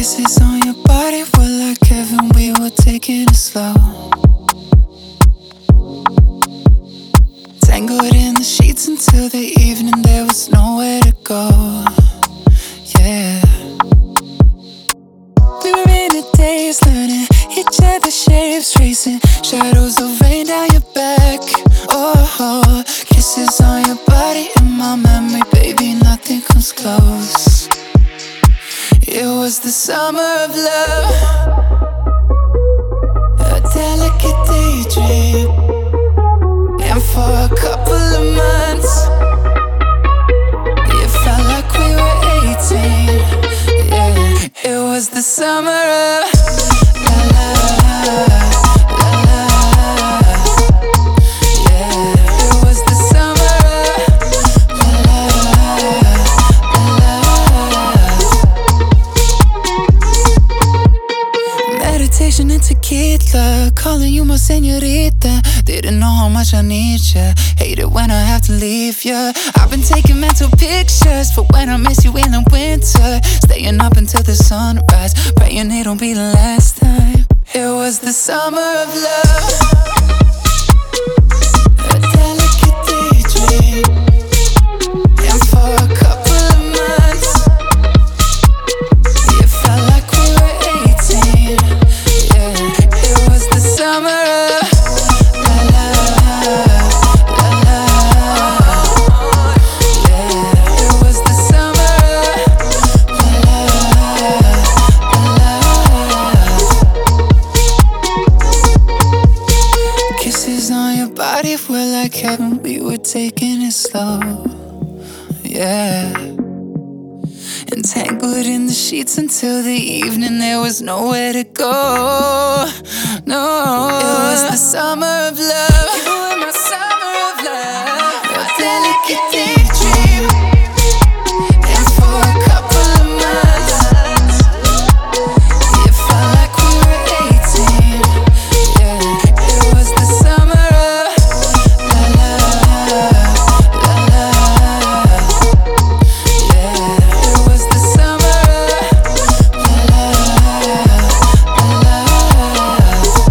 Kisses on your body were like heaven, we were taking it slow. Tangled in the sheets until the evening, there was nowhere to go. Yeah. We were in a daze, learning each other's shapes, tracing shadows of rain down your back. Oh, kisses on your body in my memory, baby, nothing comes close. It was the summer of love, a delicate daydream. And for a couple of months, it felt like we were 18. Yeah, it was the summer of la la la la. Yeah, it was the summer of la la la. Meditation and tequila, calling you my señorita. Didn't know how much I need ya. Hate it when I have to leave ya. I've been taking mental pictures for when I miss you in the winter. Staying up until the sunrise, praying it don't be the last time. It was the summer of love, a delicate daydream. And for a couple of months, it felt like we were 18. Yeah, it was the summer of la la la la. Yeah, it was the summer of la la la. Kisses on your body were like heaven, we were taking it slow. Yeah. Entangled in the sheets until the evening, there was nowhere to go. No, it was the summer of love. You were my summer of love, a delicate daydream. And for a couple of months, it felt like we were 18. Yeah, it was the summer of la la la la. Yeah, it was the summer of la la la la.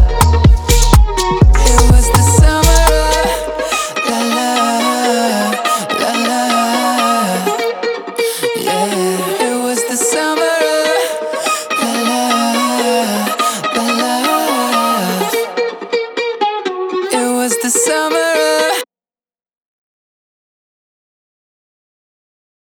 It was the summer of la la la la. Yeah, it was the summer of la la la la. It was the summer of